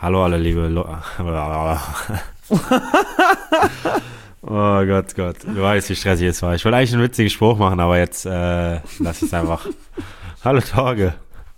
Hallo alle liebe Oh Gott. Du weißt, wie stressig es war. Ich wollte eigentlich einen witzigen Spruch machen, aber jetzt lasse ich es einfach. Hallo Torge.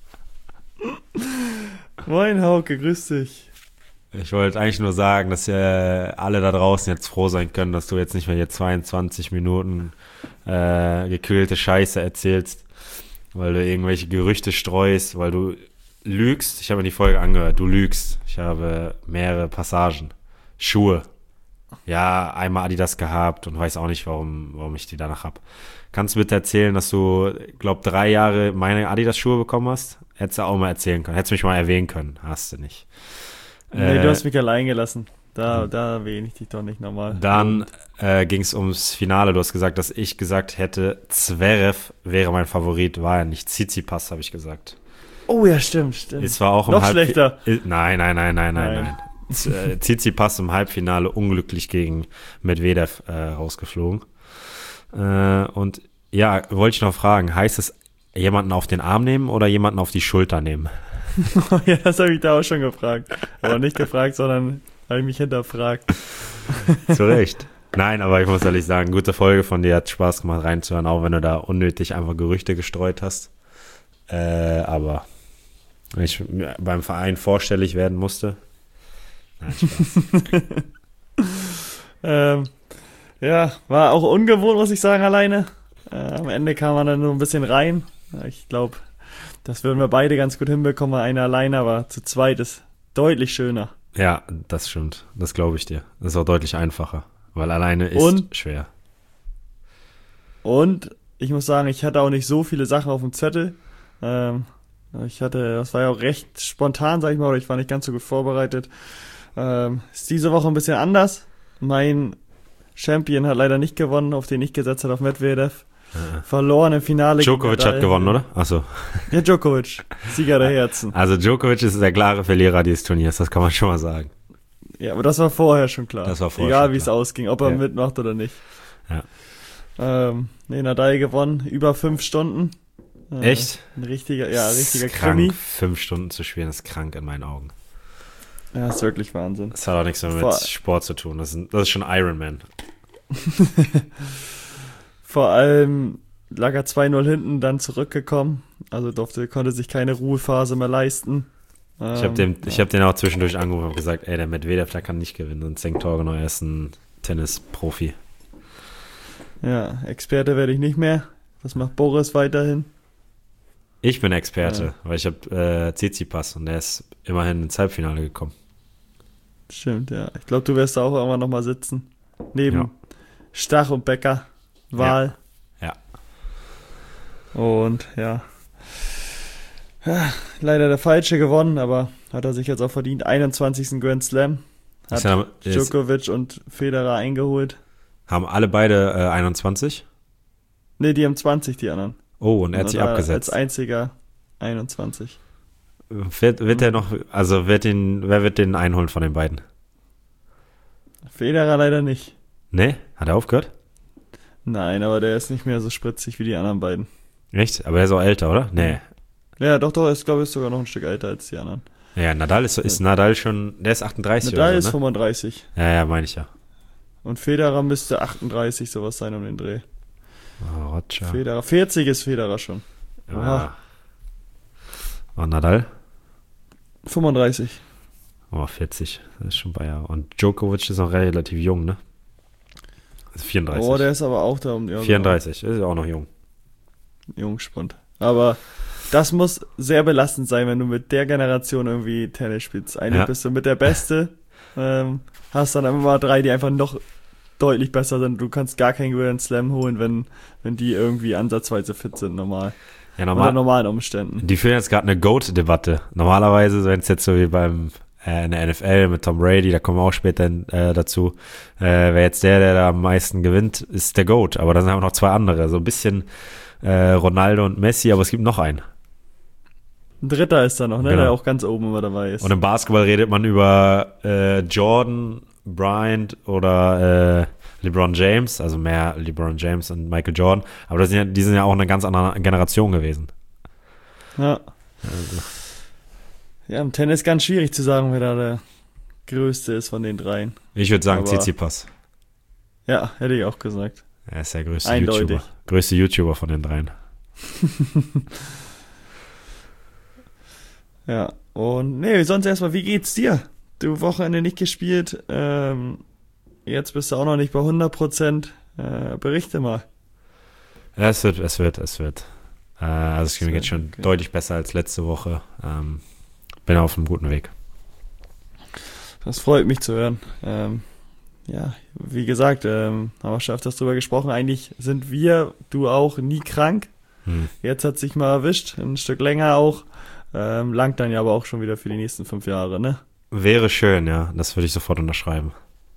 Moin Hauke, grüß dich. Ich wollte eigentlich nur sagen, dass alle da draußen jetzt froh sein können, dass du jetzt nicht mehr hier 22 Minuten gekühlte Scheiße erzählst, weil du irgendwelche Gerüchte streust, weil du lügst. Ich habe mir die Folge angehört. Du lügst. Ich habe mehrere Passagen. Schuhe. Ja, einmal Adidas gehabt und weiß auch nicht, warum ich die danach habe. Kannst du bitte erzählen, dass du, glaub, 3 Jahre meine Adidas-Schuhe bekommen hast? Hättest du auch mal erzählen können. Hättest mich mal erwähnen können. Hast du nicht. Nee, du hast mich allein gelassen. Da erwähne ich dich doch nicht nochmal. Dann ging es ums Finale. Du hast gesagt, dass ich gesagt hätte, Zverev wäre mein Favorit. War ja nicht. Tsitsipas, habe ich gesagt. Oh ja, stimmt. Es war auch noch schlechter. Nein. Tsitsipas im Halbfinale unglücklich gegen Medvedev rausgeflogen. Und ja, wollte ich noch fragen, heißt es jemanden auf den Arm nehmen oder jemanden auf die Schulter nehmen? Ja, das habe ich da auch schon gefragt. Aber nicht gefragt, sondern habe ich mich hinterfragt. Zu Recht. Nein, aber ich muss ehrlich sagen, gute Folge von dir, hat Spaß gemacht reinzuhören, auch wenn du da unnötig einfach Gerüchte gestreut hast. Aber wenn ich beim Verein vorstellig werden musste. Nein, Spaß. Ja, war auch ungewohnt, muss ich sagen, alleine. Am Ende kam man dann nur ein bisschen rein. Ich glaube, das würden wir beide ganz gut hinbekommen, einer alleine, aber zu zweit ist deutlich schöner. Ja, das stimmt. Das glaube ich dir. Das ist auch deutlich einfacher, weil alleine ist schwer. Und ich muss sagen, ich hatte auch nicht so viele Sachen auf dem Zettel. Das war ja auch recht spontan, sag ich mal, oder ich war nicht ganz so gut vorbereitet. Ist diese Woche ein bisschen anders. Mein Champion hat leider nicht gewonnen, auf den ich gesetzt habe, auf Medvedev. Verloren im Finale. Djokovic hat gewonnen, oder? Achso. Ja, Djokovic. Sieger der Herzen. Also Djokovic ist der klare Verlierer dieses Turniers, das kann man schon mal sagen. Ja, aber das war vorher schon klar. Das war vorher Egal, schon wie es klar. ausging, ob er mitmacht oder nicht. Ja. Nadal gewonnen, über 5 Stunden. Echt? Ein richtiger krank. Krimi. 5 Stunden zu spielen, ist krank in meinen Augen. Ja, ist wirklich Wahnsinn. Das hat auch nichts mehr mit Sport zu tun. Das ist schon Ironman. Vor allem lag er 2-0 hinten, dann zurückgekommen. Also konnte sich keine Ruhephase mehr leisten. Ich hab den auch zwischendurch angerufen und gesagt, der Medvedev, der kann nicht gewinnen. Und Cenk Torgenau, er ist ein Tennisprofi. Ja, Experte werde ich nicht mehr. Das macht Boris weiterhin. Ich bin Experte, weil ich habe Tsitsipas und der ist immerhin ins Halbfinale gekommen. Stimmt, ja. Ich glaube, du wirst da auch irgendwann nochmal sitzen. Neben Stach und Becker. Wahl. Ja. Und ja, leider der Falsche gewonnen, aber hat er sich jetzt auch verdient. 21. Grand Slam. Hat Djokovic und Federer eingeholt. Haben alle beide 21? Ne, die haben 20, die anderen. Oh, und er hat sich abgesetzt. Als einziger 21. Wird er noch, also wer wird den einholen von den beiden? Federer leider nicht. Ne? Hat er aufgehört? Nein, aber der ist nicht mehr so spritzig wie die anderen beiden. Echt? Aber er ist auch älter, oder? Nee. Ja, doch, ist, glaube ich, sogar noch ein Stück älter als die anderen. Ja, Nadal ist Nadal schon, der ist 38 Nadal oder so, ist 35. Ja, meine ich ja. Und Federer müsste 38 sowas sein um den Dreh. Oh, Roger. Federer, 40 ist Federer schon. Ja. Und Nadal? 35. Oh, 40, das ist schon bei Jahren. Und Djokovic ist noch relativ jung, ne? Also 34. Oh, der ist aber auch da um die 34, ist auch noch jung. Jungspund. Aber das muss sehr belastend sein, wenn du mit der Generation irgendwie Tennis spielst. Eigentlich bist du mit der Beste, hast dann immer 3, die einfach noch deutlich besser sind. Du kannst gar keinen Grand Slam holen, wenn die irgendwie ansatzweise fit sind, normal. Ja, unter normalen Umständen. Die führen jetzt gerade eine GOAT-Debatte. Normalerweise, wenn es jetzt so wie beim in der NFL mit Tom Brady, da kommen wir auch später dazu, wer jetzt der da am meisten gewinnt, ist der GOAT. Aber da sind auch noch 2 andere. So ein bisschen Ronaldo und Messi, aber es gibt noch einen. Ein dritter ist da noch, ne? Genau. Der auch ganz oben immer dabei ist. Und im Basketball redet man über Jordan, Bryant oder LeBron James, also mehr LeBron James und Michael Jordan. Aber die sind ja auch eine ganz andere Generation gewesen. Ja. Also. Ja, im Tennis ganz schwierig zu sagen, wer da der Größte ist von den dreien. Ich würde sagen Aber Tsitsipas. ja, hätte ich auch gesagt. Er ist der größte Eindeutig. YouTuber. Größte YouTuber von den dreien. Ja, und nee, sonst erstmal, wie geht's dir? Du Wochenende nicht gespielt, jetzt bist du auch noch nicht bei 100%. Berichte mal. Ja, es wird. Also es geht mir jetzt schon okay. deutlich besser als letzte Woche. Bin auf einem guten Weg. Das freut mich zu hören. Ja, wie gesagt, haben wir schon öfters drüber gesprochen. Eigentlich sind wir, du auch, nie krank. Jetzt hat sich mal erwischt, ein Stück länger auch. Langt dann ja aber auch schon wieder für die nächsten 5 Jahre, ne? Wäre schön, ja. Das würde ich sofort unterschreiben.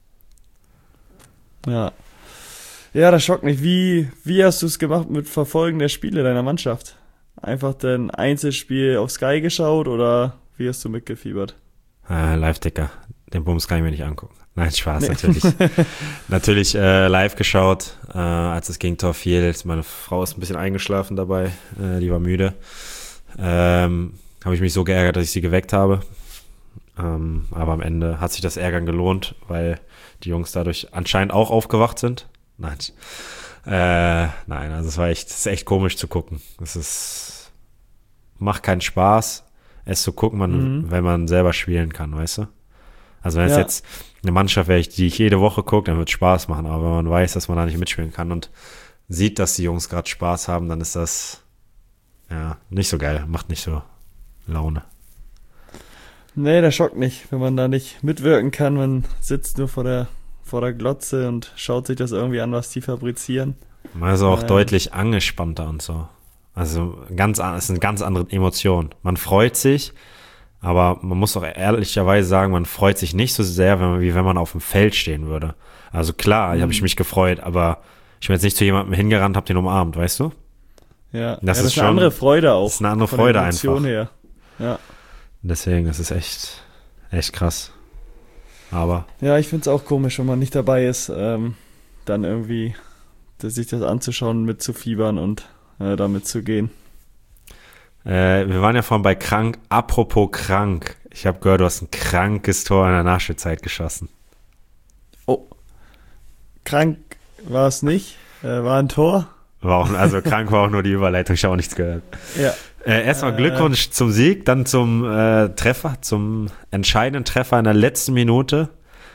Ja. Ja, das schockt mich. Wie hast du es gemacht mit Verfolgen der Spiele deiner Mannschaft? Einfach dein Einzelspiel auf Sky geschaut oder wie hast du mitgefiebert? Live-Ticker. Den Bums kann ich mir nicht angucken. Nein, Spaß, natürlich. Natürlich live geschaut, als das Gegentor fiel. Meine Frau ist ein bisschen eingeschlafen dabei. Die war müde. Habe ich mich so geärgert, dass ich sie geweckt habe. Aber am Ende hat sich das Ärgern gelohnt, weil die Jungs dadurch anscheinend auch aufgewacht sind. Nein. Nein, also es ist echt komisch zu gucken. Macht keinen Spaß, es zu gucken, wenn man selber spielen kann, weißt du? Also wenn es jetzt eine Mannschaft wäre, die ich jede Woche gucke, dann wird es Spaß machen. Aber wenn man weiß, dass man da nicht mitspielen kann und sieht, dass die Jungs gerade Spaß haben, dann ist das nicht so geil, macht nicht so Laune. Nee, das schockt nicht, wenn man da nicht mitwirken kann. Man sitzt nur vor der Glotze und schaut sich das irgendwie an, was die fabrizieren. Man ist auch deutlich angespannter und so. Also es ist eine ganz andere Emotion. Man freut sich, aber man muss auch ehrlicherweise sagen, man freut sich nicht so sehr, wie wenn man auf dem Feld stehen würde. Also klar, habe ich mich gefreut, aber ich bin jetzt nicht zu jemandem hingerannt, hab den umarmt, weißt du? Ja, das ist eine andere Freude auch. Das ist eine andere Freude einfach. Her. Ja. Deswegen, das ist echt krass. Aber ja, ich find's auch komisch, wenn man nicht dabei ist, dann irgendwie sich das anzuschauen, mitzufiebern und damit zu gehen. Wir waren ja vorhin bei krank. Apropos krank. Ich habe gehört, du hast ein krankes Tor in der Nachspielzeit geschossen. Oh. Krank war es nicht. War ein Tor. Krank war auch nur die Überleitung. Ich habe auch nichts gehört. Ja. Erstmal Glückwunsch zum Sieg, dann zum Treffer, zum entscheidenden Treffer in der letzten Minute.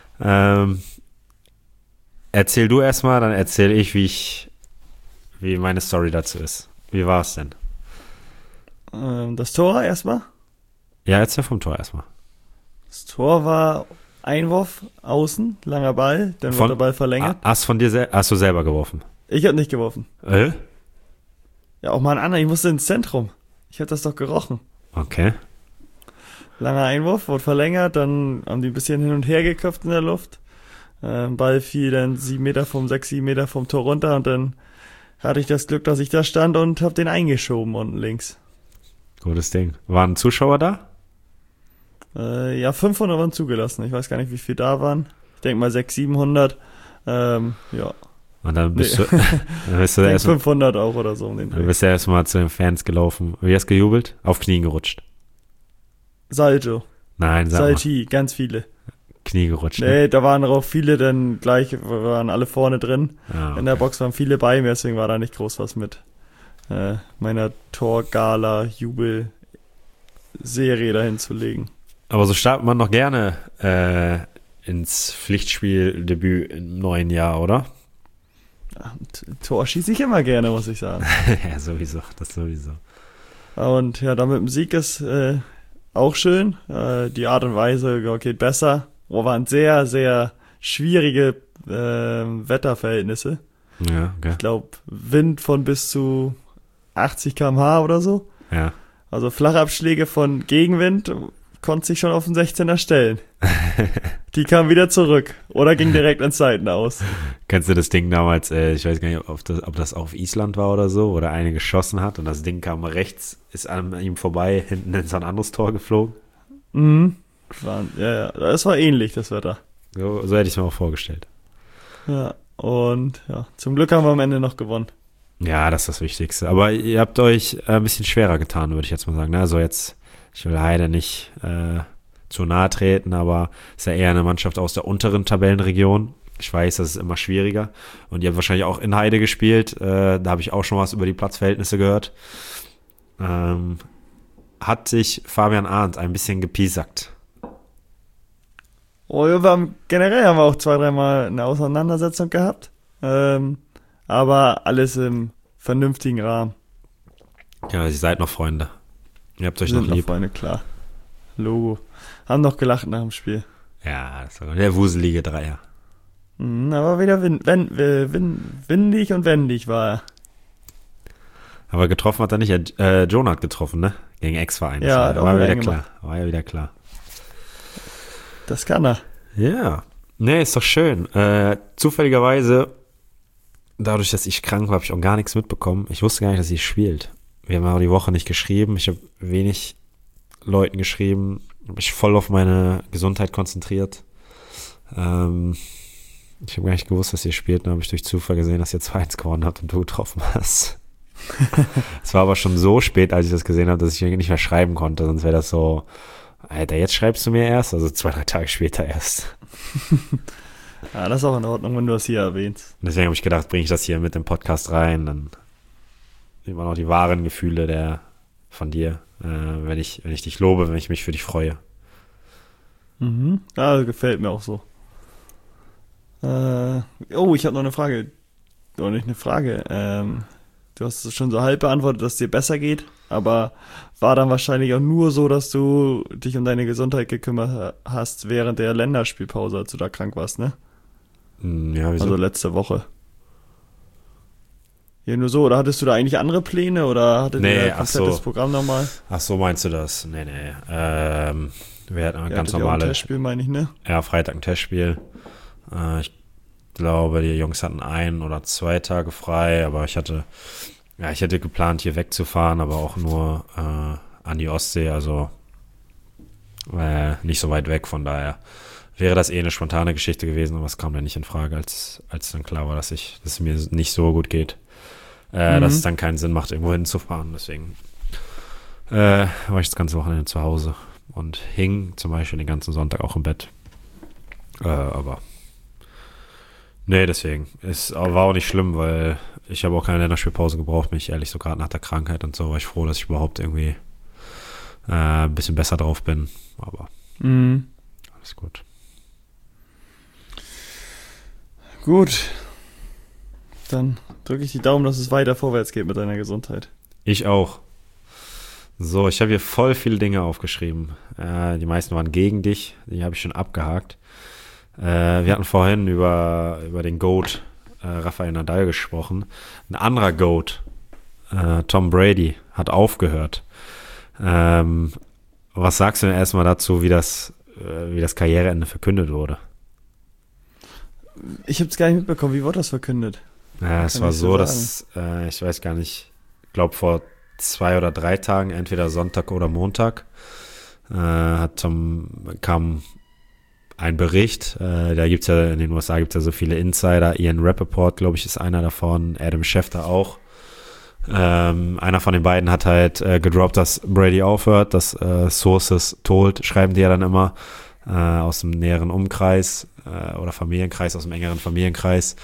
Erzähl du erstmal, dann erzähle ich, wie meine Story dazu ist. Wie war es denn? Das Tor erstmal? Ja, erzähl vom Tor erstmal. Das Tor war Einwurf, außen, langer Ball, dann wird der Ball verlängert. Hast du selber geworfen? Ich hab nicht geworfen. Ja, auch mal ein anderer, ich musste ins Zentrum. Ich hab das doch gerochen. Okay. Langer Einwurf, wurde verlängert, dann haben die ein bisschen hin und her geköpft in der Luft. Ball fiel dann 7 Meter vom Tor runter und dann hatte ich das Glück, dass ich da stand und hab den eingeschoben unten links. Gutes Ding. Waren Zuschauer da? Ja, 500 waren zugelassen. Ich weiß gar nicht, wie viel da waren. Ich denke mal 600, 700. Ja. Und dann bist du erst 500 auch oder so. Dann bist du erstmal zu den Fans gelaufen. Wie hast du gejubelt? Auf Knien gerutscht. Salto. Nein, Salti, ganz viele. Knie gerutscht. Nee, da waren auch viele, dann gleich waren alle vorne drin. Okay. In der Box waren viele bei mir, deswegen war da nicht groß was mit meiner Tor-Gala-Jubel-Serie dahin zu legen. Aber so startet man noch gerne ins Pflichtspieldebüt im neuen Jahr, oder? Ja, Tor schieße ich immer gerne, muss ich sagen. Ja, sowieso, das sowieso. Und ja, dann mit dem Sieg ist auch schön. Die Art und Weise geht besser. Waren sehr, sehr schwierige Wetterverhältnisse. Ja, okay. Ich glaube, Wind von bis zu 80 km/h oder so. Ja. Also Flachabschläge von Gegenwind konnte sich schon auf den 16er stellen. Die kam wieder zurück oder ging direkt ins Seiten aus. Kennst du das Ding damals, ich weiß gar nicht, ob das auf Island war oder so, oder eine geschossen hat und das Ding kam rechts, ist an ihm vorbei, hinten in so ein anderes Tor geflogen? Mhm. Ja, das war ähnlich, das Wetter. So hätte ich es mir auch vorgestellt. Ja, und ja, zum Glück haben wir am Ende noch gewonnen. Ja, das ist das Wichtigste. Aber ihr habt euch ein bisschen schwerer getan, würde ich jetzt mal sagen. Ne? Also jetzt Ich will Heide nicht zu nahe treten, aber ist ja eher eine Mannschaft aus der unteren Tabellenregion. Ich weiß, das ist immer schwieriger. Und ihr habt wahrscheinlich auch in Heide gespielt. Da habe ich auch schon was über die Platzverhältnisse gehört. Hat sich Fabian Arndt ein bisschen gepiesackt? Oh, generell haben wir auch 2-3 Mal eine Auseinandersetzung gehabt. Aber alles im vernünftigen Rahmen. Ja, ihr seid noch Freunde. Ihr habt euch Wir noch sind lieb. Freunde, klar. Logo. Haben noch gelacht nach dem Spiel. Ja, das war der wuselige Dreier. Aber wieder windig und wendig war er. Aber getroffen hat er nicht. Jonah hat getroffen, ne? Gegen Ex-Verein. Ja, war wieder klar. War ja wieder klar. Das kann er. Ja. Nee, ist doch schön. Zufälligerweise, dadurch, dass ich krank war, habe ich auch gar nichts mitbekommen. Ich wusste gar nicht, dass sie spielt. Wir haben auch die Woche nicht geschrieben. Ich habe wenig Leuten geschrieben. Habe mich voll auf meine Gesundheit konzentriert. Ich habe gar nicht gewusst, dass ihr spielt. Dann habe ich durch Zufall gesehen, dass ihr 2-1 gewonnen habt und du getroffen hast. Es war aber schon so spät, als ich das gesehen habe, dass ich nicht mehr schreiben konnte. Sonst wäre das so, Alter, jetzt schreibst du mir erst? Also 2-3 Tage später erst. Ja, das ist auch in Ordnung, wenn du das hier erwähnst. Und deswegen habe ich gedacht, bringe ich das hier mit dem Podcast rein. Dann sieht man auch die wahren Gefühle von dir, wenn ich dich lobe, wenn ich mich für dich freue. Ja, gefällt mir auch so. Ich habe noch eine Frage. Oder nicht eine Frage. Du hast es schon so halb beantwortet, dass es dir besser geht, aber war dann wahrscheinlich auch nur so, dass du dich um deine Gesundheit gekümmert hast während der Länderspielpause, als du da krank warst, ne? Ja, wieso? Also letzte Woche. Ja, nur so. Oder hattest du da eigentlich andere Pläne oder hattet ihr ein komplettes Programm nochmal? Ach so, meinst du das? Nee. Wir hatten ein ganz normales. normales Ein Testspiel, meine ich, ne? Ja, Freitag ein Testspiel. Ich glaube, die Jungs hatten 1 oder 2 Tage frei, aber ich hätte geplant, hier wegzufahren, aber auch nur an die Ostsee, also nicht so weit weg, von daher wäre das eine spontane Geschichte gewesen, aber es kam dann nicht in Frage, als dann klar war, dass es mir nicht so gut geht, dass es dann keinen Sinn macht, irgendwo hinzufahren, deswegen war ich das ganze Wochenende zu Hause und hing zum Beispiel den ganzen Sonntag auch im Bett, aber nee, deswegen. War auch nicht schlimm, weil ich habe auch keine Länderspielpause gebraucht, mich ehrlich, so gerade nach der Krankheit und so, war ich froh, dass ich überhaupt irgendwie ein bisschen besser drauf bin. Aber alles gut. Gut. Dann drücke ich die Daumen, dass es weiter vorwärts geht mit deiner Gesundheit. Ich auch. So, ich habe hier voll viele Dinge aufgeschrieben. Die meisten waren gegen dich, die habe ich schon abgehakt. Wir hatten vorhin über den GOAT Rafael Nadal gesprochen. Ein anderer GOAT, Tom Brady, hat aufgehört. Was sagst du denn erstmal dazu, wie das Karriereende verkündet wurde? Ich habe es gar nicht mitbekommen. Wie wurde das verkündet? Ja, es war so, dass ich weiß gar nicht, ich glaube vor 2 oder 3 Tagen, entweder Sonntag oder Montag, kam ein Bericht, da gibt's ja in den USA gibt's ja so viele Insider, Ian Rappaport, glaube ich, ist einer davon, Adam Schefter auch. Einer von den beiden hat halt gedroppt, dass Brady aufhört, dass Sources told, schreiben die ja dann immer, aus dem näheren Umkreis oder Familienkreis, aus dem engeren Familienkreis.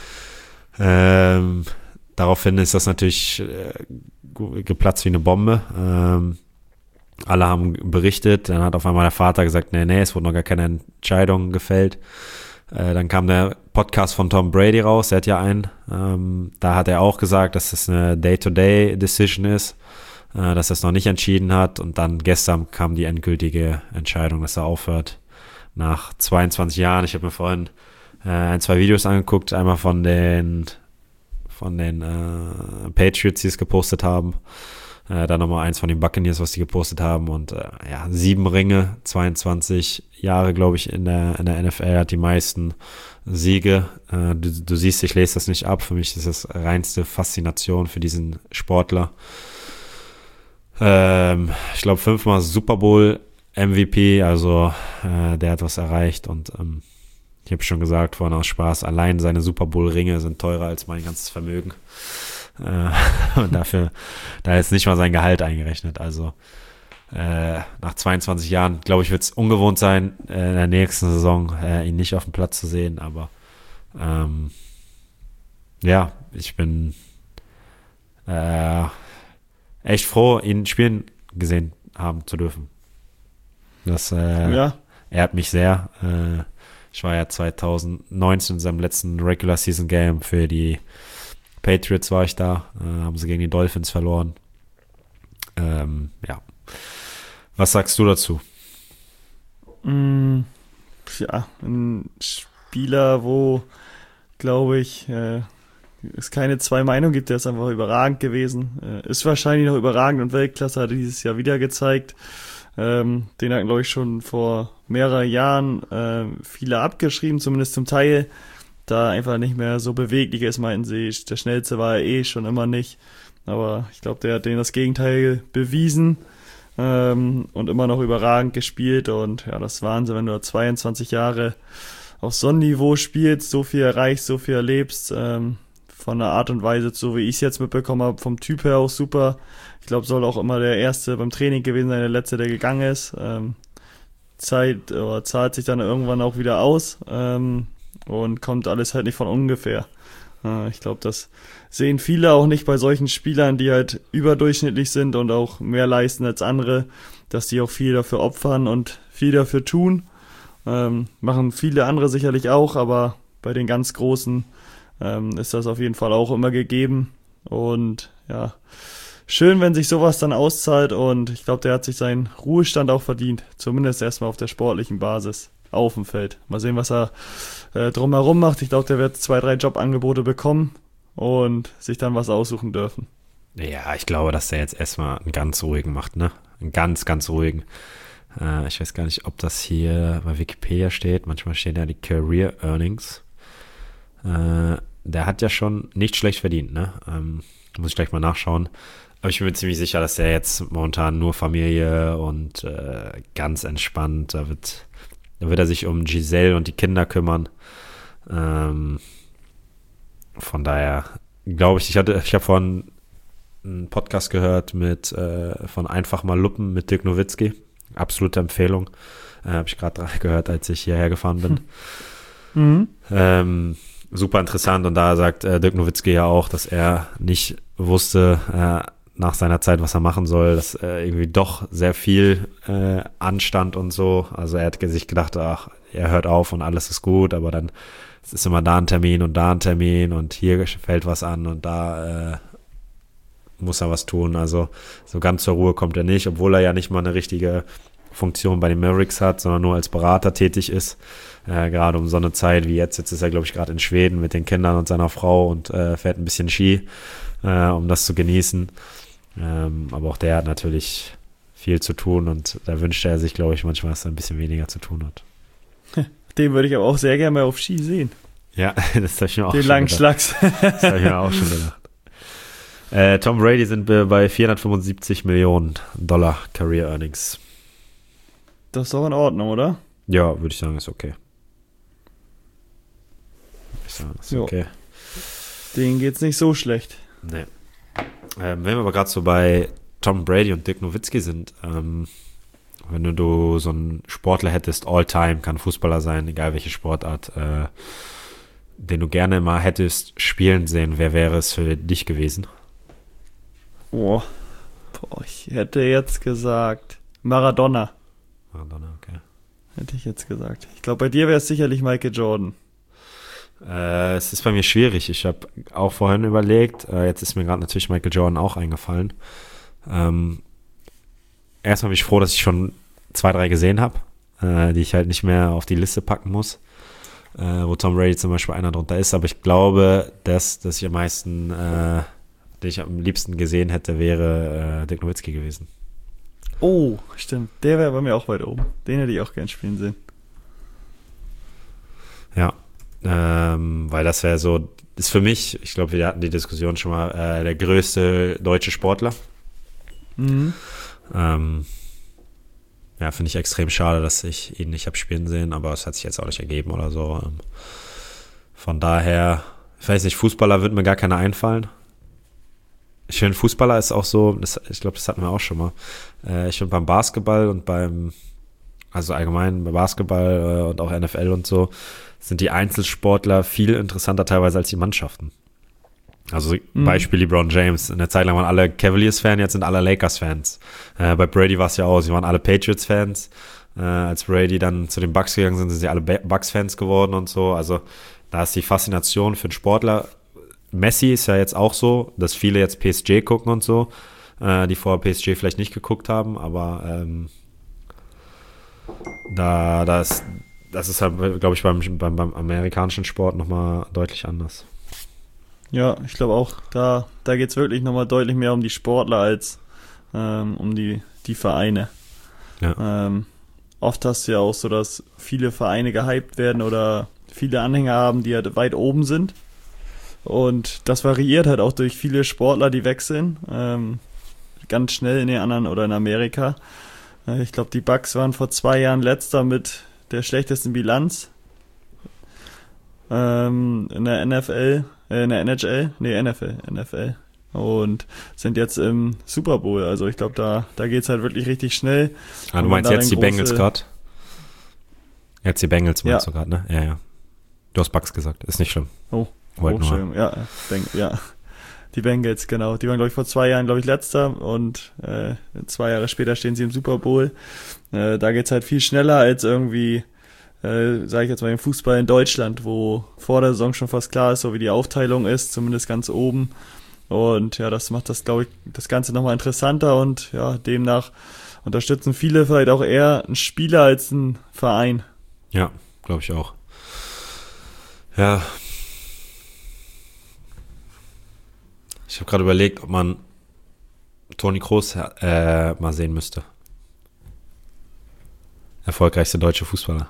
Daraufhin ist das natürlich geplatzt wie eine Bombe. Alle haben berichtet, dann hat auf einmal der Vater gesagt, nee, es wurde noch gar keine Entscheidung gefällt. Dann kam der Podcast von Tom Brady raus, der hat ja einen. Da hat er auch gesagt, dass das eine Day-to-Day-Decision ist, dass er es noch nicht entschieden hat. Und dann gestern kam die endgültige Entscheidung, dass er aufhört. Nach 22 Jahren, ich habe mir vorhin 2 Videos angeguckt, einmal von den Patriots, die es gepostet haben. Dann nochmal eins von den Buccaneers, was die gepostet haben. Und 7 Ringe, 22 Jahre, glaube ich, in der NFL, hat die meisten Siege. Du siehst, ich lese das nicht ab. Für mich ist das reinste Faszination für diesen Sportler. Ich glaube 5-mal Super Bowl MVP, also der hat was erreicht. Und ich habe schon gesagt, vorhin aus Spaß, allein seine Super Bowl Ringe sind teurer als mein ganzes Vermögen. Und da ist nicht mal sein Gehalt eingerechnet. Also nach 22 Jahren, glaube ich, wird es ungewohnt sein, in der nächsten Saison ihn nicht auf dem Platz zu sehen, aber ja, ich bin echt froh, ihn spielen gesehen haben zu dürfen. Das ehrt mich sehr. Ich war ja 2019 in seinem letzten Regular Season Game für die Patriots war ich da, haben sie gegen die Dolphins verloren. Ja. Was sagst du dazu? Ja, ein Spieler, wo, glaube ich, es keine zwei Meinungen gibt, der ist einfach überragend gewesen. Ist wahrscheinlich noch überragend und Weltklasse, hat er dieses Jahr wieder gezeigt. Den hatten, glaube ich, schon vor mehreren Jahren viele abgeschrieben, zumindest zum Teil, da einfach nicht mehr so beweglich ist, meinten sie. Der Schnellste war er schon immer nicht. Aber ich glaube, der hat denen das Gegenteil bewiesen und immer noch überragend gespielt. Und ja, das ist Wahnsinn, wenn du 22 Jahre auf so einem Niveau spielst, so viel erreichst, so viel erlebst, von der Art und Weise, so wie ich es jetzt mitbekommen habe, vom Typ her auch super. Ich glaube, soll auch immer der Erste beim Training gewesen sein, der Letzte, der gegangen ist. Zahlt sich dann irgendwann auch wieder aus und kommt alles halt nicht von ungefähr. Ich glaube, das sehen viele auch nicht bei solchen Spielern, die halt überdurchschnittlich sind und auch mehr leisten als andere, dass die auch viel dafür opfern und viel dafür tun. Machen viele andere sicherlich auch, aber bei den ganz Großen ist das auf jeden Fall auch immer gegeben. Und ja, schön, wenn sich sowas dann auszahlt, und ich glaube, der hat sich seinen Ruhestand auch verdient. Zumindest erstmal auf der sportlichen Basis auf dem Feld. Mal sehen, was er drumherum macht. Ich glaube, der wird 2, 3 Jobangebote bekommen und sich dann was aussuchen dürfen. Ja, ich glaube, dass der jetzt erstmal einen ganz ruhigen macht, ne? Einen ganz, ganz ruhigen. Ich weiß gar nicht, ob das hier bei Wikipedia steht. Manchmal stehen ja die Career Earnings. Der hat ja schon nicht schlecht verdient, ne? Muss ich gleich mal nachschauen. Aber ich bin mir ziemlich sicher, dass er jetzt momentan nur Familie und ganz entspannt, da wird er sich um Giselle und die Kinder kümmern. Von daher glaube ich habe vorhin einen Podcast gehört von Einfach mal Luppen mit Dirk Nowitzki. Absolute Empfehlung. Habe ich gerade gehört, als ich hierher gefahren bin. Super interessant, und da sagt Dirk Nowitzki ja auch, dass er nicht wusste nach seiner Zeit, was er machen soll, dass irgendwie doch sehr viel anstand und so. Also er hat sich gedacht, ach, er hört auf und alles ist gut, aber dann ist immer da ein Termin und hier fällt was an und da muss er was tun. Also so ganz zur Ruhe kommt er nicht, obwohl er ja nicht mal eine richtige Funktion bei den Mavericks hat, sondern nur als Berater tätig ist. Gerade um so eine Zeit wie jetzt. Jetzt ist er, glaube ich, gerade in Schweden mit den Kindern und seiner Frau und fährt ein bisschen Ski, um das zu genießen. Aber auch der hat natürlich viel zu tun, und da wünscht er sich, glaube ich, manchmal, dass er ein bisschen weniger zu tun hat. Den würde ich aber auch sehr gerne mal auf Ski sehen. Ja, das habe ich mir auch den schon langen gedacht. Schlags. Das habe ich mir auch schon gedacht. Tom Brady sind wir bei $475 Millionen Career Earnings. Das ist doch in Ordnung, oder? Ja, würde ich sagen, ist okay. Okay. Denen geht's nicht so schlecht. Nee. Wenn wir aber gerade so bei Tom Brady und Dirk Nowitzki sind, wenn du so einen Sportler hättest, All-Time, kann Fußballer sein, egal welche Sportart, den du gerne mal hättest spielen sehen, wer wäre es für dich gewesen? Boah, ich hätte jetzt gesagt Maradona. Maradona, okay. Hätte ich jetzt gesagt. Ich glaube, bei dir wäre es sicherlich Michael Jordan. Es ist bei mir schwierig. Ich habe auch vorhin überlegt, jetzt ist mir gerade natürlich Michael Jordan auch eingefallen. Erstmal bin ich froh, dass ich schon 2, 3 gesehen habe, die ich halt nicht mehr auf die Liste packen muss, wo Tom Brady zum Beispiel einer drunter ist. Aber ich glaube, dass ich am meisten, den ich am liebsten gesehen hätte, wäre Dirk Nowitzki gewesen. Oh, stimmt. Der wäre bei mir auch weit oben. Den hätte ich auch gern spielen sehen. Ja. Weil das wäre so, ist für mich, ich glaube, wir hatten die Diskussion schon mal, der größte deutsche Sportler. Mhm. Ja, finde ich extrem schade, dass ich ihn nicht habe spielen sehen, aber es hat sich jetzt auch nicht ergeben oder so. Von daher, ich weiß nicht, Fußballer wird mir gar keiner einfallen. Ich finde, Fußballer ist auch so, ich glaube, das hatten wir auch schon mal. Ich finde beim Basketball und also allgemein bei Basketball und auch NFL und so, sind die Einzelsportler viel interessanter teilweise als die Mannschaften. Also Beispiel LeBron James. Eine Zeit lang waren alle Cavaliers-Fans, jetzt sind alle Lakers-Fans. Bei Brady war es ja auch, sie waren alle Patriots-Fans. Als Brady dann zu den Bucks gegangen sind sie alle Bucks-Fans geworden und so. Also da ist die Faszination für den Sportler. Messi ist ja jetzt auch so, dass viele jetzt PSG gucken und so, die vorher PSG vielleicht nicht geguckt haben, aber das ist halt, glaube ich, beim amerikanischen Sport nochmal deutlich anders. Ja, ich glaube auch, da geht es wirklich nochmal deutlich mehr um die Sportler als um die Vereine. Ja. Oft hast du ja auch so, dass viele Vereine gehypt werden oder viele Anhänger haben, die halt weit oben sind. Und das variiert halt auch durch viele Sportler, die wechseln. Ganz schnell in den anderen oder in Amerika. Ich glaube, die Bucks waren vor 2 Jahren letzter mit der schlechtesten Bilanz. In der NFL. NFL. Und sind jetzt im Super Bowl. Also ich glaube, da geht es halt wirklich richtig schnell. Du meinst jetzt die Bengals gerade? Jetzt die Bengals meinst du gerade, ne? Ja. Du hast Bucks gesagt, ist nicht schlimm. Schön. Ja. Die Bengals, genau. Die waren, glaube ich, vor 2 Jahren, letzter und 2 Jahre später stehen sie im Super Bowl. Da geht's halt viel schneller als irgendwie, sage ich jetzt mal, im Fußball in Deutschland, wo vor der Saison schon fast klar ist, so wie die Aufteilung ist, zumindest ganz oben. Und ja, das macht das, glaube ich, das Ganze nochmal interessanter und ja, demnach unterstützen viele vielleicht auch eher einen Spieler als einen Verein. Ja, glaube ich auch. Ja. Ich habe gerade überlegt, ob man Toni Kroos mal sehen müsste. Erfolgreichste deutsche Fußballer.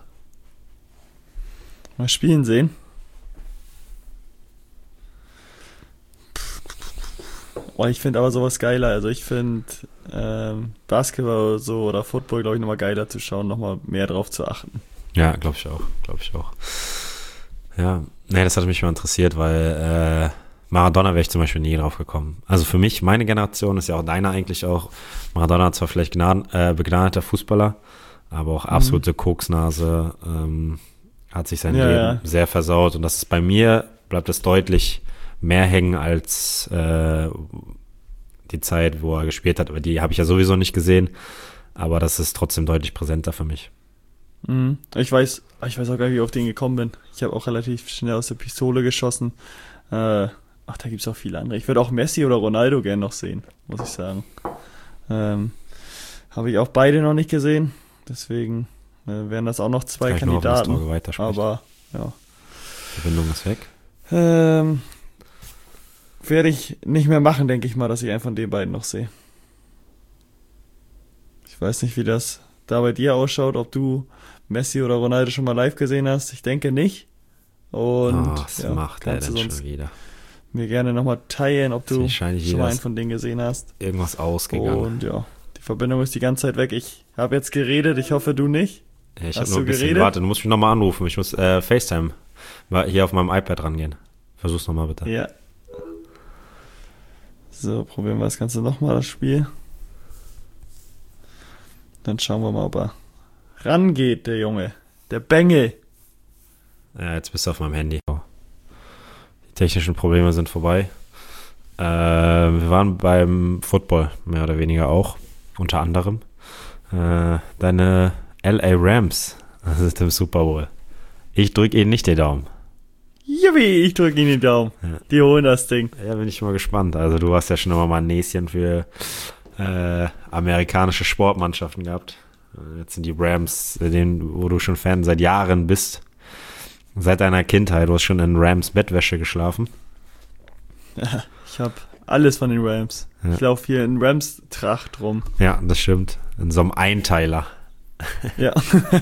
Mal spielen sehen. Ich finde aber sowas geiler. Also ich finde Basketball oder so oder Football, glaube ich, nochmal geiler zu schauen, nochmal mehr drauf zu achten. Ja, glaube ich auch. Ja, nee, das hat mich mal interessiert, weil Maradona wäre ich zum Beispiel nie drauf gekommen. Also für mich, meine Generation ist ja auch deine eigentlich auch. Maradona zwar vielleicht begnadeter Fußballer, aber auch absolute Koksnase, hat sich sein Leben sehr versaut. Und das ist bei mir, bleibt es deutlich mehr hängen als die Zeit, wo er gespielt hat. Aber die habe ich ja sowieso nicht gesehen. Aber das ist trotzdem deutlich präsenter für mich. Ich weiß auch gar nicht, wie ich auf den gekommen bin. Ich habe auch relativ schnell aus der Pistole geschossen. Da gibt es auch viele andere. Ich würde auch Messi oder Ronaldo gerne noch sehen, muss ich sagen. Habe ich auch beide noch nicht gesehen. Deswegen wären das auch noch 2 Kandidaten. Aber ja. Die Verbindung ist weg. Werde ich nicht mehr machen, denke ich mal, dass ich einen von den beiden noch sehe. Ich weiß nicht, wie das da bei dir ausschaut, ob du Messi oder Ronaldo schon mal live gesehen hast. Ich denke nicht. Und was macht er denn schon wieder? Mir gerne nochmal teilen, ob du schon mal einen von denen gesehen hast. Irgendwas ausgegangen. Und ja, die Verbindung ist die ganze Zeit weg. Ich habe jetzt geredet, ich hoffe, du nicht. Ja, ich habe nur ein bisschen gewartet. Du musst mich nochmal anrufen. Ich muss FaceTime hier auf meinem iPad rangehen. Versuch's nochmal bitte. Ja. So, probieren wir das Ganze nochmal, das Spiel. Dann schauen wir mal, ob er rangeht, der Junge. Der Bengel. Ja, jetzt bist du auf meinem Handy. Die technischen Probleme sind vorbei. Wir waren beim Football, mehr oder weniger auch. Unter anderem. Deine LA Rams sind im Super Bowl. Ich drücke ihnen nicht den Daumen. Juppie, ich drücke ihnen den Daumen. Ja. Die holen das Ding. Ja, bin ich mal gespannt. Also du hast ja schon immer mal ein Näschen für amerikanische Sportmannschaften gehabt. Jetzt sind die Rams, wo du schon Fan seit Jahren bist. Seit deiner Kindheit. Du hast schon in Rams Bettwäsche geschlafen. Ja, ich habe alles von den Rams. Ja. Ich laufe hier in Rams Tracht rum. Ja, das stimmt. In so einem Einteiler. Ja.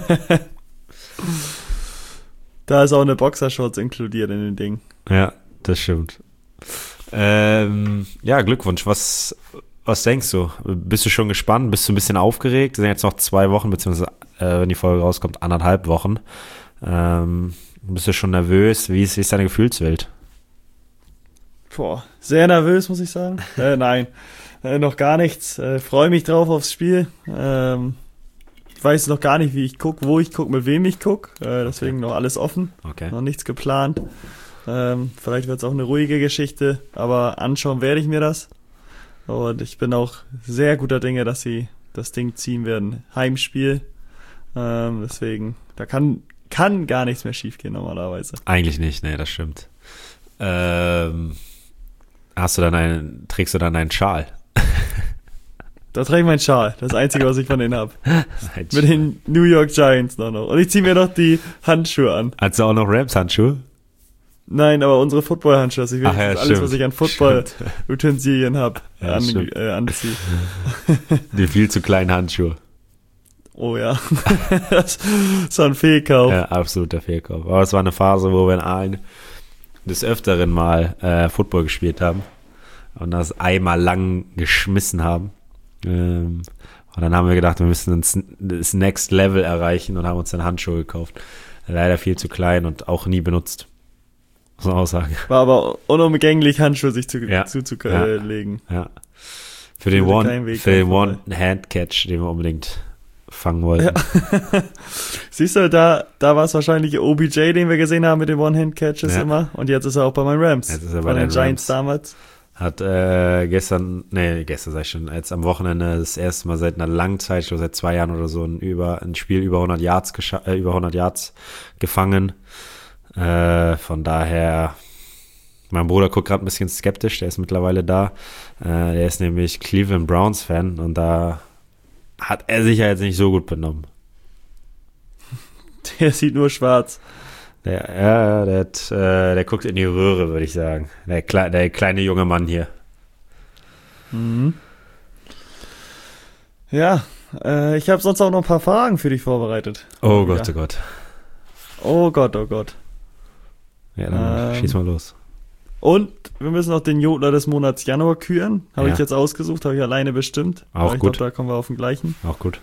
Da ist auch eine Boxershorts inkludiert in den Ding. Ja, das stimmt. Ja, Glückwunsch. Was denkst du? Bist du schon gespannt? Bist du ein bisschen aufgeregt? Es sind jetzt noch 2 Wochen, beziehungsweise, wenn die Folge rauskommt, 1,5 Wochen. Bist du schon nervös? Wie ist deine Gefühlswelt? Boah, sehr nervös, muss ich sagen. Nein, noch gar nichts. Freue mich drauf aufs Spiel. Ich weiß noch gar nicht, wie ich gucke, wo ich gucke, mit wem ich gucke. Deswegen noch alles offen. Okay. Noch nichts geplant. Vielleicht wird es auch eine ruhige Geschichte, aber anschauen werde ich mir das. Und ich bin auch sehr guter Dinge, dass sie das Ding ziehen werden. Heimspiel. Deswegen, da kann gar nichts mehr schiefgehen normalerweise. Eigentlich nicht, nee, das stimmt. Trägst du dann einen Schal? Da trage ich meinen Schal. Das Einzige, was ich von denen habe. Mit den New York Giants noch. Und ich ziehe mir noch die Handschuhe an. Hast du auch noch Rams-Handschuhe? Nein, aber unsere Football-Handschuhe. Also ich will alles, stimmt. was ich an Football-Utensilien habe, anziehe. Die viel zu kleinen Handschuhe. Oh ja. Das war ein Fehlkauf. Ja, absoluter Fehlkauf. Aber es war eine Phase, wo wir in Aalen des Öfteren mal Football gespielt haben und das einmal lang geschmissen haben. Und dann haben wir gedacht, wir müssen das Next Level erreichen und haben uns dann Handschuhe gekauft. Leider viel zu klein und auch nie benutzt. Muss man auch sagen. War aber unumgänglich, Handschuhe sich zuzulegen. Ja. Für den One-Hand-Catch, den wir unbedingt fangen wollten. Ja. Siehst du, da war es wahrscheinlich OBJ, den wir gesehen haben mit den One-Hand-Catches immer. Und jetzt ist er auch bei meinen Rams. Jetzt ist er bei den Giants damals. Hat gestern sag ich schon, jetzt am Wochenende das erste Mal seit einer langen Zeit, ich glaube seit 2 Jahren oder so, ein Spiel über 100 Yards gefangen. Von daher, mein Bruder guckt gerade ein bisschen skeptisch, der ist mittlerweile da. Der ist nämlich Cleveland Browns Fan und da hat er sich ja jetzt nicht so gut benommen. Der sieht nur schwarz. Der guckt in die Röhre, würde ich sagen. Der kleine junge Mann hier. Mhm. Ja, ich habe sonst auch noch ein paar Fragen für dich vorbereitet. Oh Gott, oh Gott. Oh Gott, oh Gott. Ja, dann schieß mal los. Und wir müssen noch den Jodler des Monats Januar küren. Habe ich jetzt ausgesucht, habe ich alleine bestimmt. Auch ich gut. glaube, da kommen wir auf den gleichen. Auch gut.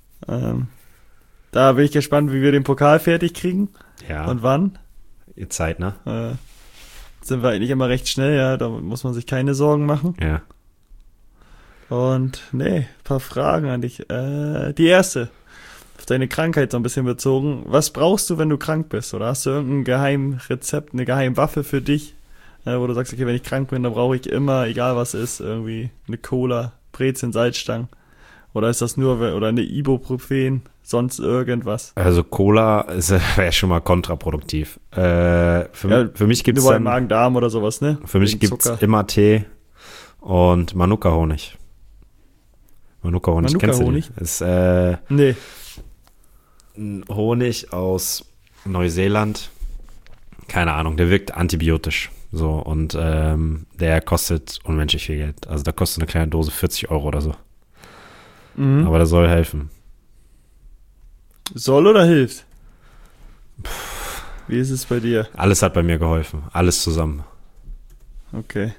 Da bin ich gespannt, wie wir den Pokal fertig kriegen. Ja. Und wann. Ihr Zeit, ne? Sind wir eigentlich immer recht schnell, ja. Da muss man sich keine Sorgen machen. Ja. Und, ein paar Fragen an dich. Die erste. Auf deine Krankheit so ein bisschen bezogen. Was brauchst du, wenn du krank bist? Oder hast du irgendein Geheimrezept, eine Geheimwaffe für dich? Wo du sagst, okay, wenn ich krank bin, dann brauche ich immer, egal was ist, irgendwie eine Cola, Brezeln, Salzstangen. Oder ist das nur, oder eine Ibuprofen, sonst irgendwas? Also Cola wäre schon mal kontraproduktiv. Für mich gibt's nur bei Magen-Darm oder sowas, ne? Für mich gibt's immer Tee und Manuka-Honig. Manuka-Honig, kennst du den? Ist, nee. Ein Honig aus Neuseeland. Keine Ahnung, der wirkt antibiotisch. So, und der kostet unmenschlich viel Geld. Also da kostet eine kleine Dose 40 € oder so. Mhm. Aber der soll helfen. Soll oder hilft? Wie ist es bei dir? Alles hat bei mir geholfen. Alles zusammen. Okay.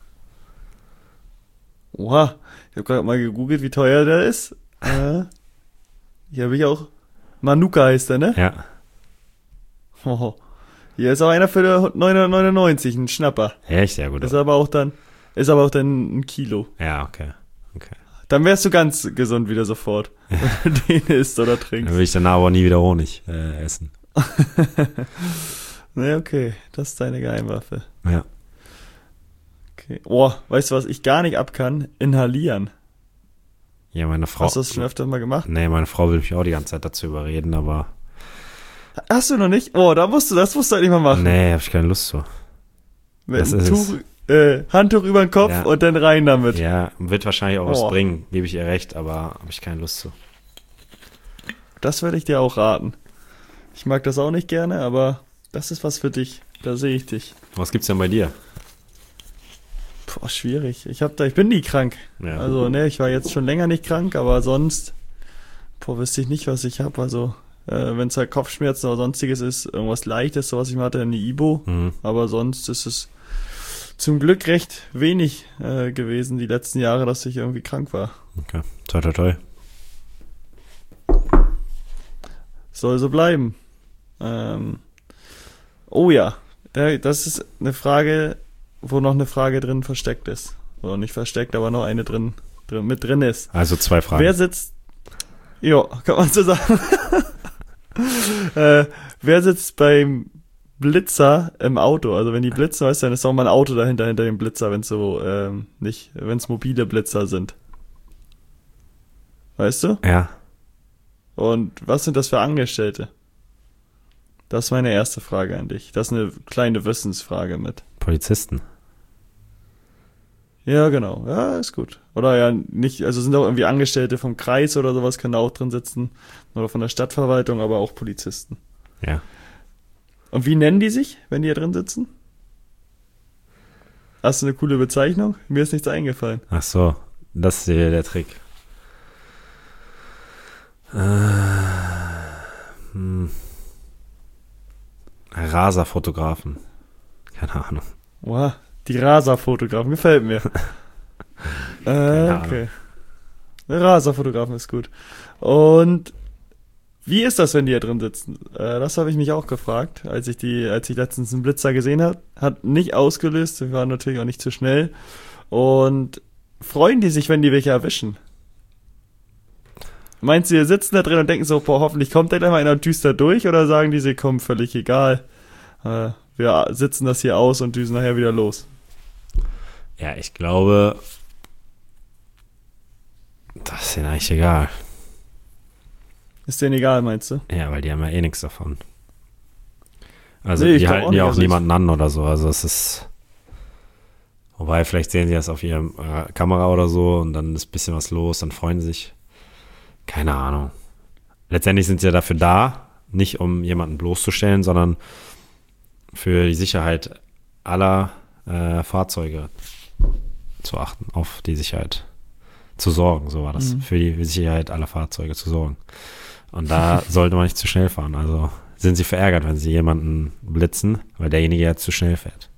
Oha, ich habe gerade mal gegoogelt, wie teuer der ist. Hier habe ich auch. Manuka heißt der, ne? Ja. Oh. Hier ist auch einer für 999, ein Schnapper. Echt? Ja, gut. Ist aber auch dann ein Kilo. Ja, okay. Dann wärst du ganz gesund wieder sofort, wenn du den isst oder trinkst. Dann will ich danach aber nie wieder Honig essen. Ne, okay. Das ist deine Geheimwaffe. Ja. Okay. Oh, weißt du, was ich gar nicht ab kann? Inhalieren. Ja, meine Frau. Hast du das schon öfter mal gemacht? Nee, meine Frau will mich auch die ganze Zeit dazu überreden, aber. Hast du noch nicht? Oh, das musst du halt nicht mal machen. Nee, hab ich keine Lust zu. Handtuch über den Kopf und dann rein damit. Ja, wird wahrscheinlich auch was bringen, gebe ich ihr recht, aber habe ich keine Lust zu. Das würde ich dir auch raten. Ich mag das auch nicht gerne, aber das ist was für dich. Da sehe ich dich. Was gibt's denn bei dir? Boah, schwierig. Ich bin nie krank. Ja. Also, ich war jetzt schon länger nicht krank, aber sonst, wüsste ich nicht, was ich habe. Also, wenn es halt Kopfschmerzen oder sonstiges ist, irgendwas Leichtes, so was ich mal hatte, eine Ibo. Mhm. Aber sonst ist es zum Glück recht wenig gewesen die letzten Jahre, dass ich irgendwie krank war. Okay, toi, toi, toi. Soll so bleiben. Oh ja, das ist eine Frage, wo noch eine Frage drin versteckt ist. Oder nicht versteckt, aber noch eine mit drin ist. Also 2 Fragen. Wer sitzt, ja, kann man so sagen. Wer sitzt beim Blitzer im Auto? Also wenn die blitzen, weißt du, dann ist auch mal ein Auto hinter dem Blitzer, wenn es so, wenn es mobile Blitzer sind. Weißt du? Ja. Und was sind das für Angestellte? Das ist meine erste Frage an dich. Das ist eine kleine Wissensfrage mit. Polizisten. Ja, genau. Ja, ist gut. Oder ja, nicht, also sind auch irgendwie Angestellte vom Kreis oder sowas, können da auch drin sitzen. Oder von der Stadtverwaltung, aber auch Polizisten. Ja. Und wie nennen die sich, wenn die hier drin sitzen? Hast du eine coole Bezeichnung? Mir ist nichts eingefallen. Ach so, das ist der Trick. Raserfotografen. Keine Ahnung. Wow, die Raserfotografen, gefällt mir. Keine Okay. Raserfotografen ist gut. Und wie ist das, wenn die hier drin sitzen? Das habe ich mich auch gefragt, als ich letztens einen Blitzer gesehen habe. Hat nicht ausgelöst, wir waren natürlich auch nicht zu schnell. Und freuen die sich, wenn die welche erwischen? Meinst du, die sitzen da drin und denken so, boah, hoffentlich kommt da gleich mal einer und düst da durch? Oder sagen die, sie kommen völlig egal? Wir sitzen das hier aus und düsen nachher wieder los. Ja, ich glaube, das ist denen eigentlich egal. Ist denen egal, meinst du? Ja, weil die haben ja eh nichts davon. Also Nee, ich die glaub halten auch ja nicht, auch also niemanden an oder so. Also es ist. Wobei, vielleicht sehen sie das auf ihrer Kamera oder so und dann ist ein bisschen was los, dann freuen sie sich. Keine Ahnung. Letztendlich sind sie ja dafür da, nicht um jemanden bloßzustellen, sondern für die Sicherheit aller Fahrzeuge zu achten, auf die Sicherheit zu sorgen, so war das. Für die Sicherheit aller Fahrzeuge zu sorgen. Und da sollte man nicht zu schnell fahren. Also sind sie verärgert, wenn sie jemanden blitzen, weil derjenige ja zu schnell fährt.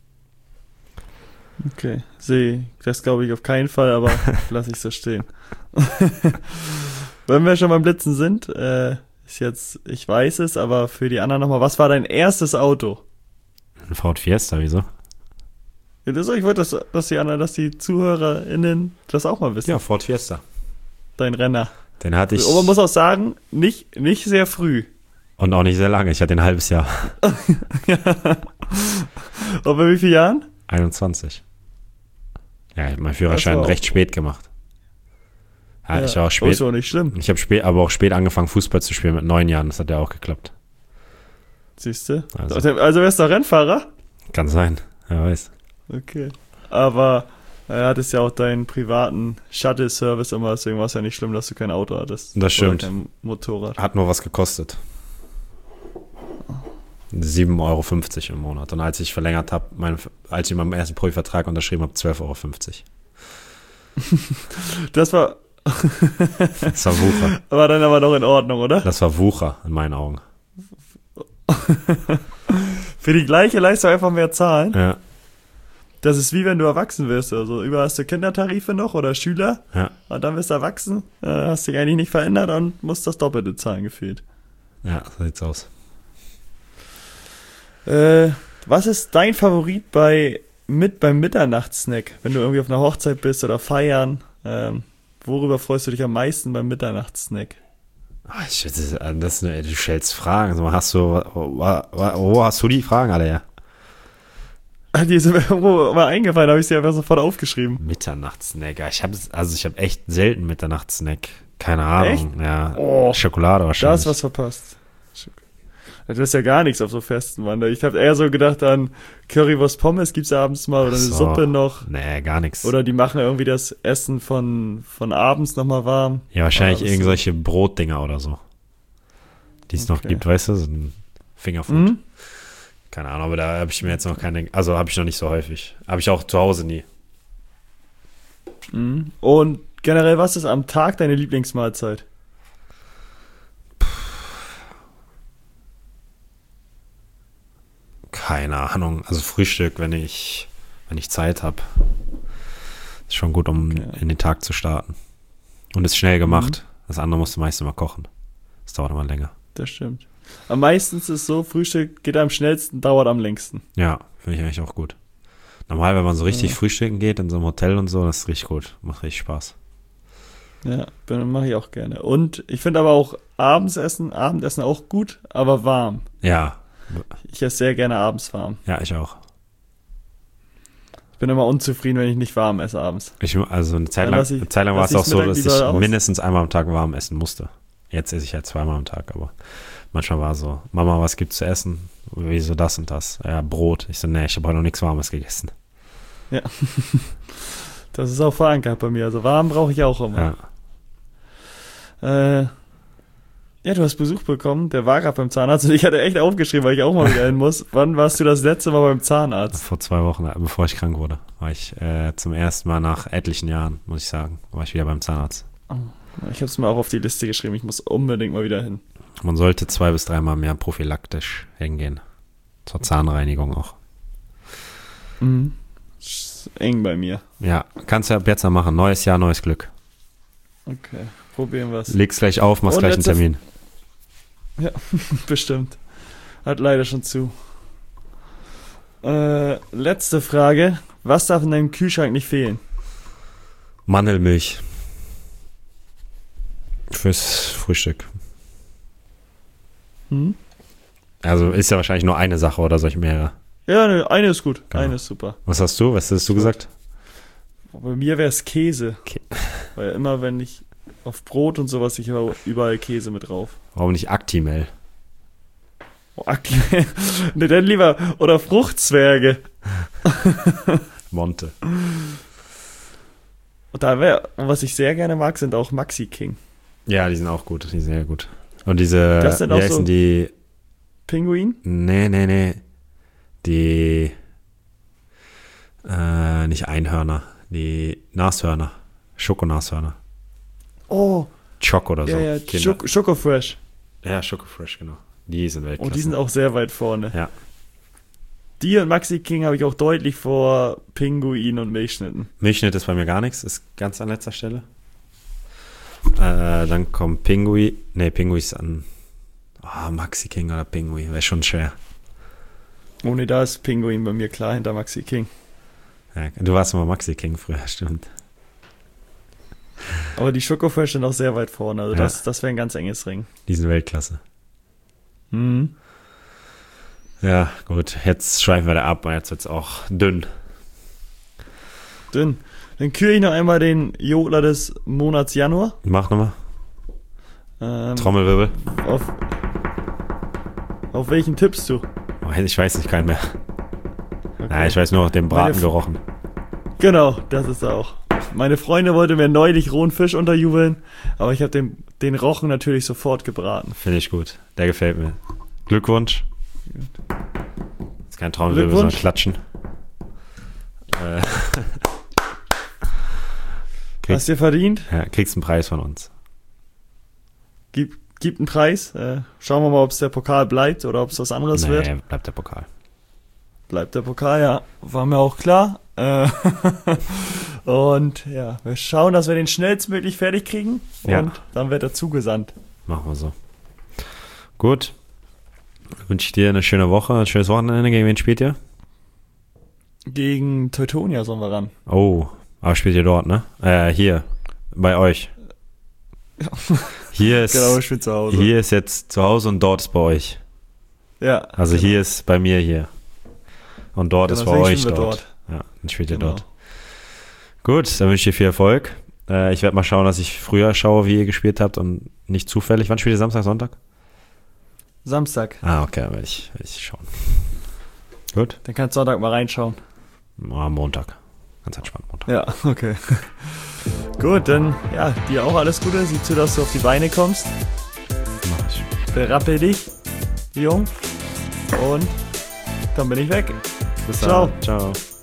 Okay, das glaube ich auf keinen Fall, aber lasse ich so stehen. Wenn wir schon beim Blitzen sind, ist jetzt, ich weiß es, aber für die anderen nochmal, was war dein erstes Auto? Ein Ford Fiesta, wieso? Ja, ich wollte, dass die ZuhörerInnen das auch mal wissen. Ja, Ford Fiesta. Dein Renner. Den hatte ich. Aber man muss auch sagen, nicht sehr früh. Und auch nicht sehr lange. Ich hatte ein halbes Jahr. Ja. Und bei wie vielen Jahren? 21. Ja, ich habe meinen Führerschein recht spät gemacht. Ja, ich war auch spät. Ist auch nicht schlimm. Ich habe aber auch spät angefangen, Fußball zu spielen mit 9 Jahren. Das hat ja auch geklappt. Siehst du? Also wärst du Rennfahrer? Kann sein, wer weiß. Okay. Aber er hattest ja auch deinen privaten Shuttle-Service immer, deswegen war es ja nicht schlimm, dass du kein Auto hattest. Das stimmt. Oder kein Motorrad. Hat nur was gekostet. 7,50 Euro im Monat. Und als ich verlängert habe, als ich meinen ersten Profivertrag unterschrieben habe, 12,50 Euro. Das war Wucher. War dann aber noch in Ordnung, oder? Das war Wucher in meinen Augen. Für die gleiche Leistung einfach mehr zahlen? Ja. Das ist wie wenn du erwachsen wirst. Also überall hast du Kindertarife noch oder Schüler. Ja. Und dann bist du erwachsen, hast dich eigentlich nicht verändert und musst das Doppelte zahlen gefühlt. Ja, so sieht's aus. Was ist dein Favorit beim Mitternachtssnack? Wenn du irgendwie auf einer Hochzeit bist oder feiern, worüber freust du dich am meisten beim Mitternachtssnack? Du stellst Fragen. Wo hast du die Fragen alle her? Die sind mir irgendwo mal eingefallen, habe ich sie einfach sofort aufgeschrieben. Mitternachtssnack. Ich habe echt selten Mitternachtssnack. Keine Ahnung. Echt? Ja, Oh, Schokolade da wahrscheinlich. hast was verpasst. Das ist ja gar nichts auf so Festen, Mann. Ich habe eher so gedacht an Currywurst Pommes gibt's abends mal oder eine So. Suppe noch. Nee, gar nichts. Oder die machen irgendwie das Essen von abends nochmal warm. Ja, wahrscheinlich das irgendwelche Brotdinger oder so. Die es noch Okay. gibt, weißt du? So ein Fingerfood. Mhm. Keine Ahnung, aber da habe ich mir jetzt noch habe ich noch nicht so häufig. Habe ich auch zu Hause nie. Mhm. Und generell, was ist am Tag deine Lieblingsmahlzeit? Keine Ahnung. Also Frühstück, wenn ich Zeit habe. Ist schon gut, um in den Tag zu starten. Und ist schnell gemacht. Das andere musst du meist immer kochen. Das dauert immer länger. Das stimmt. Am meisten ist es so, Frühstück geht am schnellsten, dauert am längsten. Ja, finde ich eigentlich auch gut. Normal, wenn man so richtig frühstücken geht in so einem Hotel und so, das ist richtig gut. Macht richtig Spaß. Ja, mache ich auch gerne. Und ich finde aber auch Abendessen auch gut, aber warm. Ja. Ich esse sehr gerne abends warm. Ja, ich auch. Ich bin immer unzufrieden, wenn ich nicht warm esse abends. Also eine Zeit lang war es auch so, dass ich mindestens einmal am Tag warm essen musste. Jetzt esse ich halt zweimal am Tag, aber manchmal war so, Mama, was gibt's zu essen? Wieso das und das? Ja, Brot. Ich so, nee, ich habe heute noch nichts Warmes gegessen. Ja. Das ist auch verankert bei mir. Also warm brauche ich auch immer. Ja. Ja, du hast Besuch bekommen. Der war gerade beim Zahnarzt und ich hatte echt aufgeschrieben, weil ich auch mal wieder hin muss. Wann warst du das letzte Mal beim Zahnarzt? Vor 2 Wochen, bevor ich krank wurde, war ich zum ersten Mal nach etlichen Jahren, muss ich sagen, war ich wieder beim Zahnarzt. Ich habe es mir auch auf die Liste geschrieben. Ich muss unbedingt mal wieder hin. Man sollte 2 bis 3 Mal im Jahr prophylaktisch hingehen. Zur Zahnreinigung auch. Mhm. Ist eng bei mir. Ja, kannst du ab jetzt mal machen. Neues Jahr, neues Glück. Okay, probieren wir es. Leg's gleich auf, machst gleich einen Termin. Ja, bestimmt. Hat leider schon zu. Letzte Frage. Was darf in deinem Kühlschrank nicht fehlen? Mandelmilch. Fürs Frühstück. Also ist ja wahrscheinlich nur eine Sache oder solche mehrere. Ja, ne, eine ist gut. Genau. Eine ist super. Was hast du? Was hast du gesagt? Bei mir wäre es Käse. Weil immer, wenn ich auf Brot und sowas, ich habe überall Käse mit drauf. Warum nicht Actimel? Oh, ne, dann lieber. Oder Fruchtzwerge. Monte. Und was ich sehr gerne mag, sind auch Maxi King. Ja, die sind auch gut. Die sind sehr gut. Und diese, das sind wie auch heißen so die? Pinguin? Nee. Die, nicht Einhörner. Die Nashörner. Schokonashörner. Oh. Choc oder so. Ja, Schokofresh. Ja, Schokofresh, genau. Die sind Weltklasse. Und die sind auch sehr weit vorne. Ja. Die und Maxi King habe ich auch deutlich vor Pinguin und Milchschnitten. Milchschnitt ist bei mir gar nichts, ist ganz an letzter Stelle. Dann kommt Pinguin. Nee, Pinguin ist an. Maxi King oder Pinguin, wäre schon schwer. Oh ne, da ist Pinguin bei mir klar hinter Maxi King. Ja, du warst immer Maxi King früher, stimmt. Aber die Schokofresh sind auch sehr weit vorne, also das wäre ein ganz enges Ring. Die sind Weltklasse. Mhm. Ja, gut, jetzt schweifen wir da ab, und jetzt wird's auch dünn. Dann küre ich noch einmal den Jodler des Monats Januar. Mach nochmal. Trommelwirbel. Auf welchen tippst du? Ich weiß nicht, keinen mehr. Okay. Ja, ich weiß nur, den Braten gerochen. Genau, das ist er auch. Meine Freundin wollte mir neulich rohen Fisch unterjubeln, aber ich habe den Rochen natürlich sofort gebraten. Finde ich gut. Der gefällt mir. Glückwunsch. Das ist kein Trommelwirbel, sondern Klatschen. Hast du dir verdient? Ja, kriegst einen Preis von uns. Gibt einen Preis. Schauen wir mal, ob es der Pokal bleibt oder ob es was anderes wird. Nee, bleibt der Pokal. Bleibt der Pokal, ja. War mir auch klar. Und ja, wir schauen, dass wir den schnellstmöglich fertig kriegen. Und dann wird er zugesandt. Machen wir so. Gut. Wünsche ich dir eine schöne Woche, ein schönes Wochenende. Gegen wen spielt ihr? Gegen Teutonia sollen wir ran. Oh, aber spielt ihr dort, ne? Hier, bei euch. Ja. Hier ist, genau, ich spiele zu Hause. Hier ist jetzt zu Hause und dort ist bei euch. Ja. Also genau. Hier ist bei mir hier. Und dort ist bei euch dort. Ja, dann spielt ihr dort. Gut, dann wünsche ich dir viel Erfolg. Ich werde mal schauen, dass ich früher schaue, wie ihr gespielt habt und nicht zufällig. Wann spielt ihr? Samstag, Sonntag? Samstag. Okay, werde ich schauen. Gut. Dann kannst du Sonntag mal reinschauen. Montag. Ganz entspannt Montag. Ja, okay. Gut, dann ja, dir auch alles Gute. Sieh zu, dass du auf die Beine kommst. Mach ich. Berappel dich, Jung. Und dann bin ich weg. Bis Ciao. dann. Ciao.